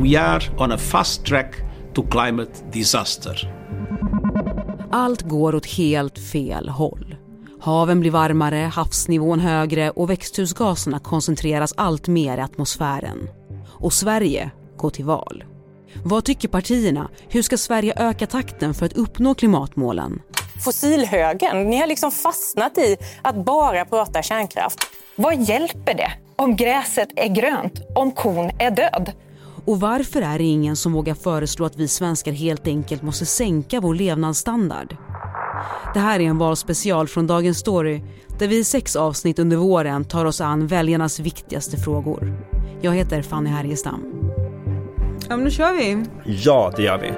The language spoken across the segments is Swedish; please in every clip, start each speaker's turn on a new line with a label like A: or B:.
A: we are on a fast track to climate disaster.
B: Allt går åt helt fel håll. Haven blir varmare, havsnivån högre och växthusgaserna koncentreras allt mer i atmosfären. Och Sverige går till val. Vad tycker partierna? Hur ska Sverige öka takten för att uppnå klimatmålen?
C: Fossilhögen, ni har liksom fastnat i att bara prata kärnkraft.
D: Vad hjälper det om gräset är grönt, om kon är död?
B: Och varför är det ingen som vågar föreslå att vi svenskar helt enkelt måste sänka vår levnadsstandard? Det här är en valspecial från Dagens Story där vi i 6 avsnitt under våren tar oss an väljarnas viktigaste frågor. Jag heter Fanny Härgestam. Ja, men nu kör vi.
E: Ja, det gör vi.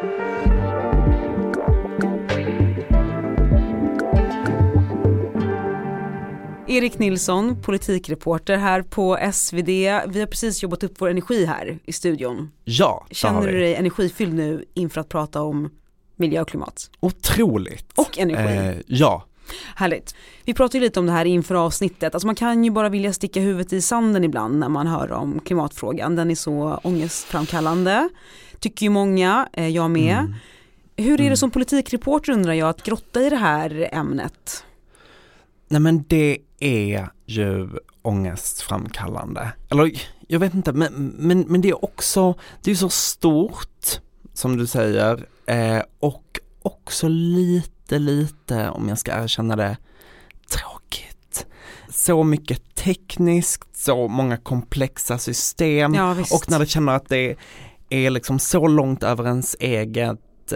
B: Erik Nilsson, politikreporter här på SvD. Vi har precis jobbat upp vår energi här i studion.
E: Ja,
B: känner du dig energifylld nu inför att prata om miljö och klimat?
E: Otroligt.
B: Och energi.
E: Ja.
B: Härligt. Vi pratade ju lite om det här inför avsnittet. Alltså man kan ju bara vilja sticka huvudet i sanden ibland när man hör om klimatfrågan. Den är så ångestframkallande. Tycker ju många, jag med. Hur är det som politikreporter, undrar jag, att grotta i det här ämnet?
E: Nej, men det är ju ångestframkallande. Eller jag vet inte, men det är också, det är så stort som du säger, och också lite, om jag ska erkänna det, tråkigt. Så mycket tekniskt, så många komplexa system,
B: ja, visst.
E: Och när det känner att det är liksom så långt över ens eget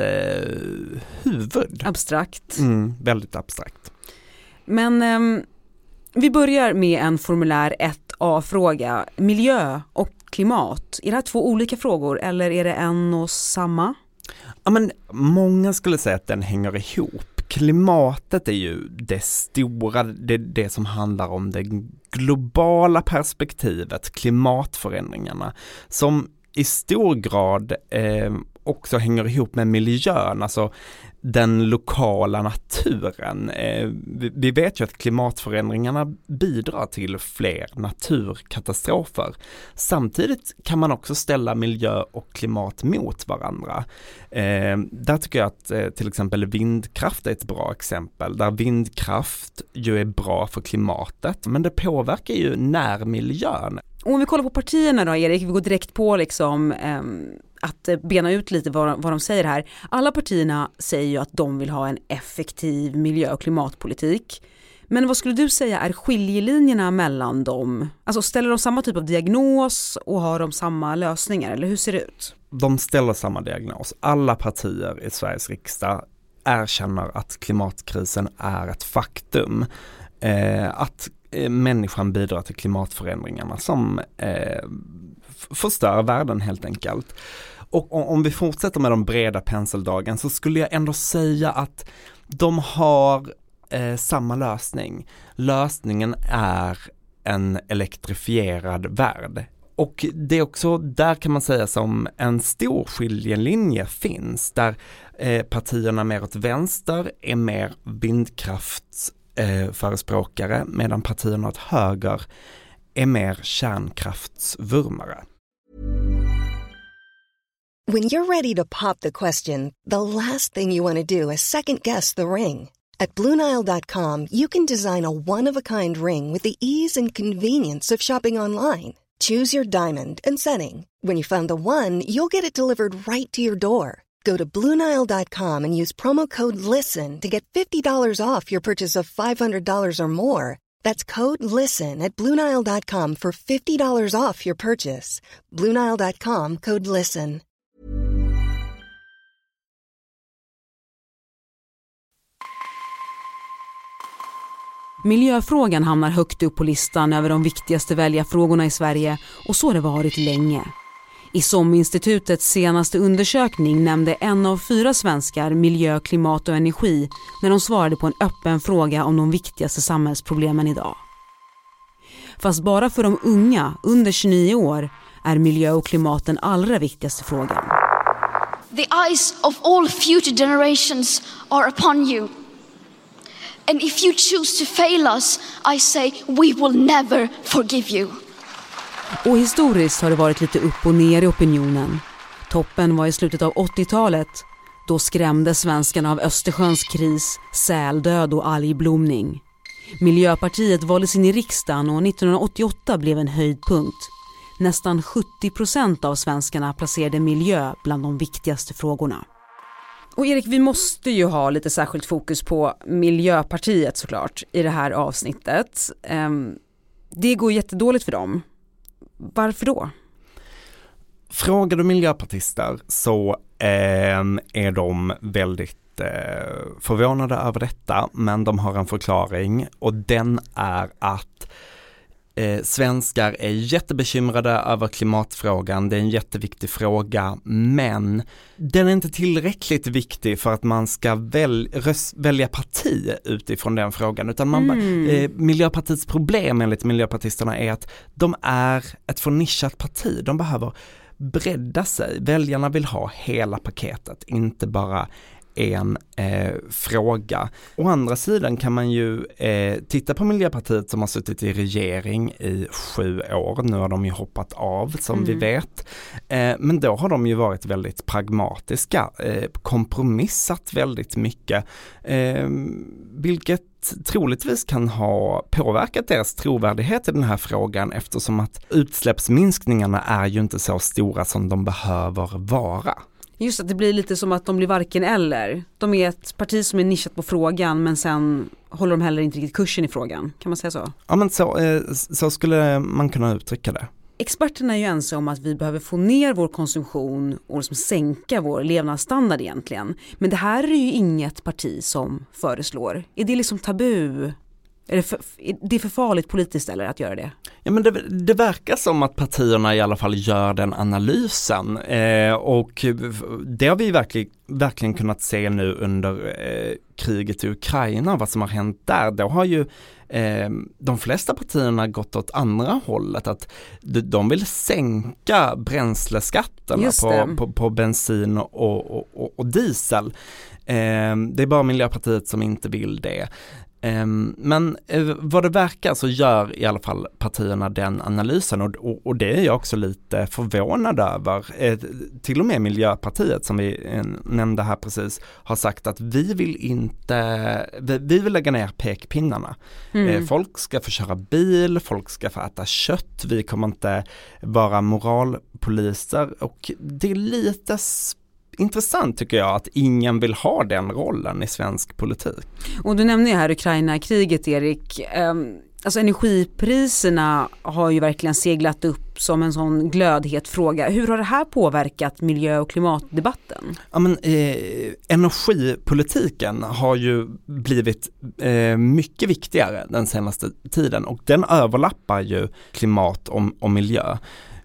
E: huvud.
B: Abstrakt.
E: Väldigt abstrakt.
B: Men vi börjar med en formulär 1A-fråga. Miljö och klimat. Är det här 2 olika frågor eller är det en och samma?
E: Ja, men många skulle säga att den hänger ihop. Klimatet är ju det stora, det som handlar om det globala perspektivet, klimatförändringarna, som i stor grad också hänger ihop med miljön, alltså den lokala naturen. Vi vet ju att klimatförändringarna bidrar till fler naturkatastrofer. Samtidigt kan man också ställa miljö och klimat mot varandra. Där tycker jag att till exempel vindkraft är ett bra exempel. Där vindkraft ju är bra för klimatet, men det påverkar ju närmiljön.
B: Om vi kollar på partierna då, Erik, vi går direkt på liksom att bena ut lite vad de säger här. Alla partierna säger ju att de vill ha en effektiv miljö- och klimatpolitik. Men vad skulle du säga är skiljelinjerna mellan dem? Alltså ställer de samma typ av diagnos och har de samma lösningar, eller hur ser det ut?
E: De ställer samma diagnos. Alla partier i Sveriges riksdag erkänner att klimatkrisen är ett faktum. Att människan bidrar till klimatförändringarna som förstör världen helt enkelt. Och om vi fortsätter med de breda penseldragen så skulle jag ändå säga att de har samma lösning. Lösningen är en elektrifierad värld. Och det är också, där kan man säga som en stor skiljelinje finns, där partierna mer åt vänster är mer vindkraftsförespråkare, medan partierna åt höger är mer kärnkraftsvurmare.
F: When you're ready to pop the question, the last thing you want to do is second guess the ring. At BlueNile.com you can design a one-of-a-kind ring with the ease and convenience of shopping online. Choose your diamond and setting. When you find the one, you'll get it delivered right to your door. Go to BlueNile.com and use promo code LISTEN to get $50 off your purchase of $500 or more. That's code LISTEN at BlueNile.com for $50 off your purchase. BlueNile.com, code LISTEN.
B: Miljöfrågan hamnar högt upp på listan över de viktigaste väljarfrågorna i Sverige, och så har det varit länge. I SOM-institutets senaste undersökning nämnde 1 av 4 svenskar miljö, klimat och energi när de svarade på en öppen fråga om de viktigaste samhällsproblemen idag. Fast bara för de unga under 29 år är miljö och klimat den allra viktigaste frågan.
G: The eyes of all future generations are upon you. And if you choose to fail us, I say we will never forgive you.
B: Och historiskt har det varit lite upp och ner i opinionen. Toppen var i slutet av 80-talet. Då skrämde svenskarna av Östersjöns kris, säldöd och algblomning. Miljöpartiet valdes in i riksdagen och 1988 blev en höjdpunkt. Nästan 70% av svenskarna placerade miljö bland de viktigaste frågorna. Och Erik, vi måste ju ha lite särskilt fokus på Miljöpartiet såklart i det här avsnittet. Det går jättedåligt för dem. Varför då?
E: Frågar du miljöpartister så är de väldigt förvånade över detta, men de har en förklaring och den är att svenskar är jättebekymrade över klimatfrågan. Det är en jätteviktig fråga, men den är inte tillräckligt viktig för att man ska välja parti utifrån den frågan, utan Miljöpartiets problem enligt miljöpartisterna är att de är ett för nischat parti. De behöver bredda sig. Väljarna vill ha hela paketet, inte bara en fråga. Å andra sidan kan man ju titta på Miljöpartiet som har suttit i regering i 7 år. Nu har de ju hoppat av som vi vet. Men då har de ju varit väldigt pragmatiska, kompromissat väldigt mycket. Vilket troligtvis kan ha påverkat deras trovärdighet i den här frågan, eftersom att utsläppsminskningarna är ju inte så stora som de behöver vara.
B: Just att det blir lite som att de blir varken eller. De är ett parti som är nischat på frågan, men sen håller de heller inte riktigt kursen i frågan. Kan man säga så?
E: Ja, men så skulle man kunna uttrycka det.
B: Experterna är ju ense om att vi behöver få ner vår konsumtion och liksom sänka vår levnadsstandard egentligen. Men det här är ju inget parti som föreslår. Är det liksom tabu? Är det för farligt politiskt eller att göra det?
E: Ja, men det verkar som att partierna i alla fall gör den analysen och det har vi verkligen kunnat se nu under kriget i Ukraina, vad som har hänt där. Då har ju de flesta partierna gått åt andra hållet, att de vill sänka bränsleskatterna på bensin och diesel. Det är bara Miljöpartiet som inte vill det. Men vad det verkar så gör i alla fall partierna den analysen och det är jag också lite förvånad över. Till och med Miljöpartiet som vi nämnde här precis har sagt att vi vill lägga ner pekpinnarna. Folk ska få köra bil, folk ska få äta kött, vi kommer inte vara moralpoliser, och det är lite intressant tycker jag att ingen vill ha den rollen i svensk politik.
B: Och du nämnde ju här Ukraina-kriget, Erik. Alltså energipriserna har ju verkligen seglat upp som en sån glödhet fråga. Hur har det här påverkat miljö- och klimatdebatten? Ja, men,
E: energipolitiken har ju blivit mycket viktigare den senaste tiden, och den överlappar ju klimat och miljö.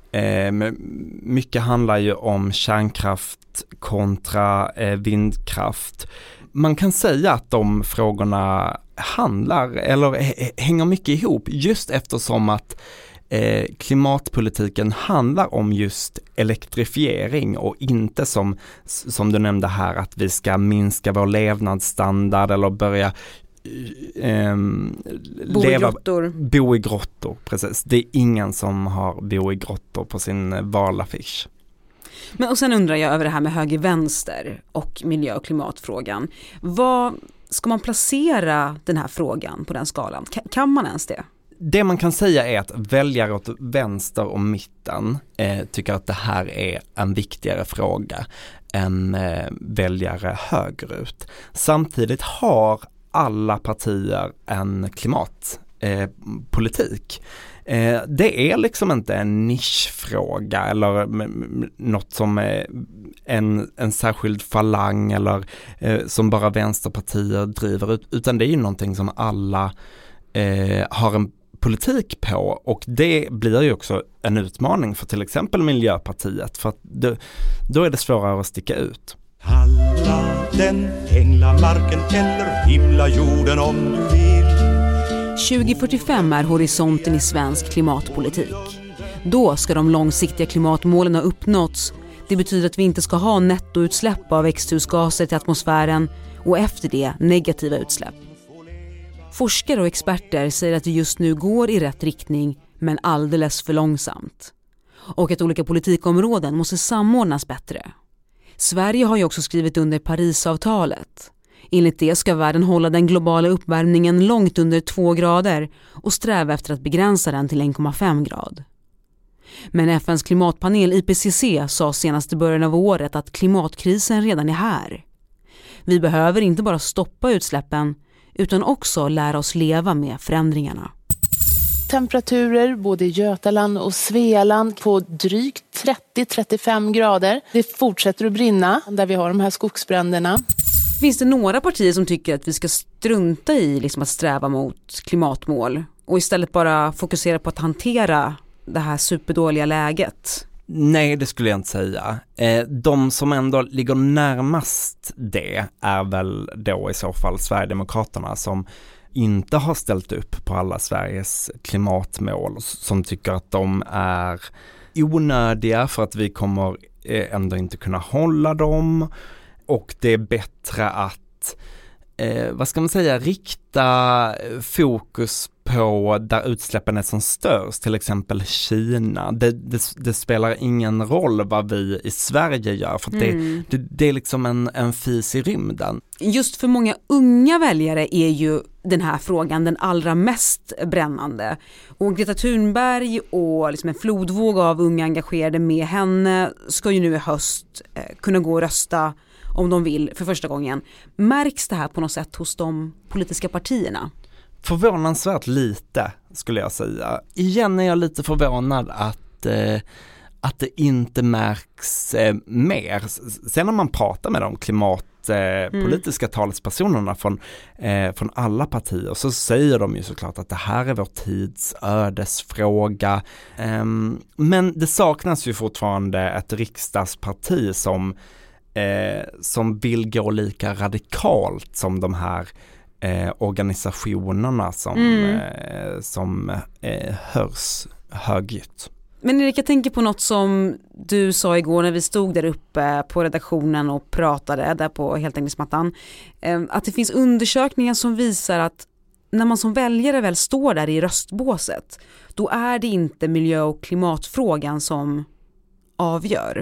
E: Mycket handlar ju om kärnkraft kontra vindkraft. Man kan säga att de frågorna hänger mycket ihop, just eftersom att klimatpolitiken handlar om just elektrifiering och inte som du nämnde här att vi ska minska vår levnadsstandard eller börja bo i grottor, precis. Det är ingen som har bo i grottor på sin valaffisch.
B: Men och sen undrar jag över det här med höger-vänster och miljö- och klimatfrågan. Vad ska man placera den här frågan på den skalan? Kan man ens det?
E: Det man kan säga är att väljare åt vänster och mitten tycker att det här är en viktigare fråga än väljare högerut. Samtidigt har alla partier en klimatpolitik. Det är liksom inte en nischfråga eller något som är en särskild falang eller som bara vänsterpartier driver, utan det är ju någonting som alla har en politik på, och det blir ju också en utmaning för till exempel Miljöpartiet, för att då är det svårare att sticka ut.
H: Kalla den änglamarken eller himla jorden om du vill.
B: 2045 är horisonten i svensk klimatpolitik. Då ska de långsiktiga klimatmålen ha uppnåtts. Det betyder att vi inte ska ha nettoutsläpp av växthusgaser till atmosfären och efter det negativa utsläpp. Forskare och experter säger att det just nu går i rätt riktning, men alldeles för långsamt. och att olika politikområden måste samordnas bättre. Sverige har ju också skrivit under Parisavtalet. Enligt det ska världen hålla den globala uppvärmningen långt under 2 grader och sträva efter att begränsa den till 1,5 grad. Men FNs klimatpanel IPCC sa senast i början av året att klimatkrisen redan är här. Vi behöver inte bara stoppa utsläppen utan också lära oss leva med förändringarna.
I: Temperaturer både i Götaland och Svealand på drygt 30-35 grader. Det fortsätter att brinna där vi har de här skogsbränderna.
B: Finns det några partier som tycker att vi ska strunta i att sträva mot klimatmål och istället bara fokusera på att hantera det här superdåliga läget?
E: Nej, det skulle jag inte säga. De som ändå ligger närmast det är väl då i så fall Sverigedemokraterna som inte har ställt upp på alla Sveriges klimatmål, som tycker att de är onödiga för att vi kommer ändå inte kunna hålla dem, och det är bättre att rikta fokus på där utsläppen är som störst, till exempel Kina. Det spelar ingen roll vad vi i Sverige gör, för det är liksom en fis i rymden.
B: Just för många unga väljare är ju den här frågan den allra mest brännande. Och Greta Thunberg och en flodvåg av unga engagerade med henne ska ju nu i höst kunna gå och rösta om de vill för första gången. Märks det här på något sätt hos de politiska partierna?
E: Förvånansvärt lite, skulle jag säga. Igen är jag lite förvånad att det inte märks mer. Sen när man pratar med de klimatpolitiska talespersonerna från alla partier, så säger de ju såklart att det här är vår tids ödesfråga. Men det saknas ju fortfarande ett riksdagsparti som vill gå lika radikalt som de här organisationerna som hörs högljutt.
B: Men Erik, jag tänker på något som du sa igår när vi stod där uppe på redaktionen och pratade där på Heltäckningsmattan. Att det finns undersökningar som visar att när man som väljare väl står där i röstbåset, då är det inte miljö- och klimatfrågan som avgör.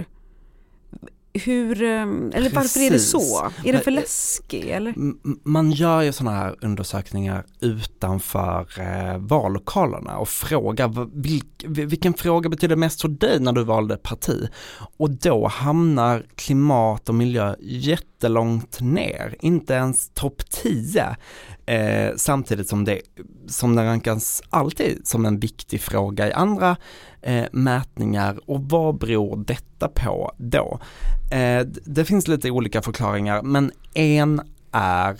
B: Eller varför är det så? Är det för läskigt? Eller?
E: Man gör ju sådana här undersökningar utanför vallokalerna och frågar vilken fråga betyder mest för dig när du valde parti? Och då hamnar klimat och miljö jättelångt ner, inte ens topp 10, samtidigt som det rankas alltid som en viktig fråga i andra mätningar. Och vad beror detta på då? Det finns lite olika förklaringar, men en är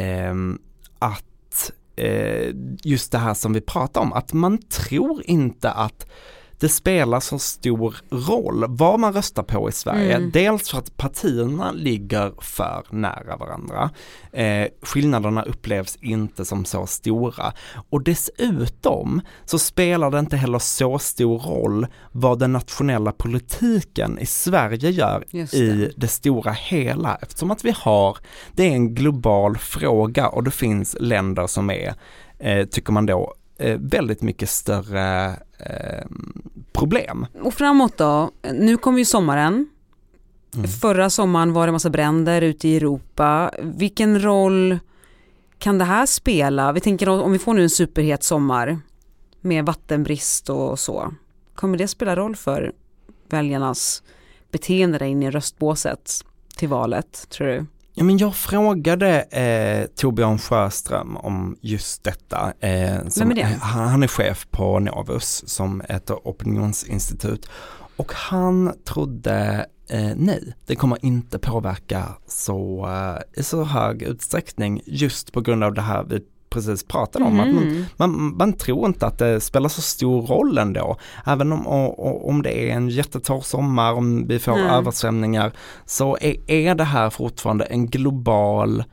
E: att just det här som vi pratar om, att man tror inte att det spelar så stor roll vad man röstar på i Sverige. Dels för att partierna ligger för nära varandra. Skillnaderna upplevs inte som så stora. Och dessutom så spelar det inte heller så stor roll vad den nationella politiken i Sverige gör i det stora hela. Eftersom att det är en global fråga och det finns länder som är, tycker man då, väldigt mycket större problem.
B: Och framåt då, nu kommer ju sommaren. Förra sommaren var det massa bränder ute i Europa. Vilken roll kan det här spela? Vi tänker om vi får nu en superhet sommar med vattenbrist och så. Kommer det spela roll för väljarnas beteende in i röstbåset till valet, tror du?
E: Ja, men jag frågade Torbjörn Sjöström om just detta.
B: Vem är det?
E: Han är chef på Novus, som är ett opinionsinstitut. Och han trodde nej, det kommer inte påverka i så hög utsträckning, just på grund av det här vi precis pratade om. Att man tror inte att det spelar så stor roll ändå. Även om det är en jättetorr sommar, om vi får översvämningar, så är det här fortfarande en global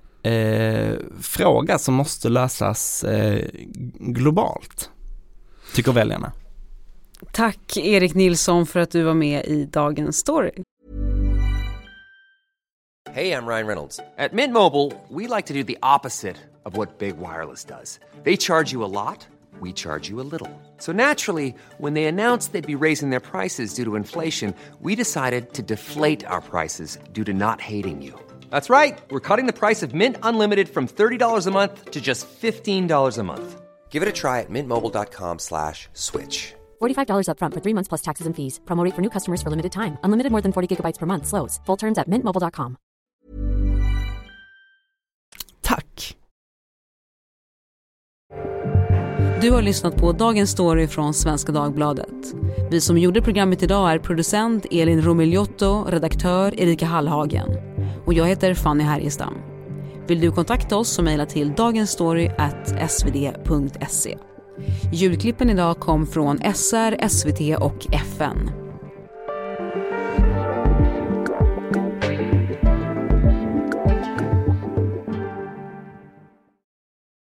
E: fråga som måste lösas globalt, tycker väljarna.
B: Tack Erik Nilsson för att du var med i dagens story.
J: Hey, I'm Ryan Reynolds. At Mint Mobile, we like to do the opposite of what Big Wireless does. They charge you a lot, we charge you a little. So naturally, when they announced they'd be raising their prices due to inflation, we decided to deflate our prices due to not hating you. That's right. We're cutting the price of Mint Unlimited from $30 a month to just $15 a month.
K: Give it a try at mintmobile.com/switch.
L: $45 up front for 3 months plus taxes and fees. Promo rate for new customers for limited time. Unlimited more than 40 gigabytes per month. Slows full terms at mintmobile.com.
E: Tack!
B: Du har lyssnat på Dagens Story från Svenska Dagbladet. Vi som gjorde programmet idag är producent Elin Romigliotto, redaktör Erika Hallhagen. Och jag heter Fanny Härgestam. Vill du kontakta oss så mejla till dagensstory@svd.se. Ljudklippen idag kom från SR, SVT och FN.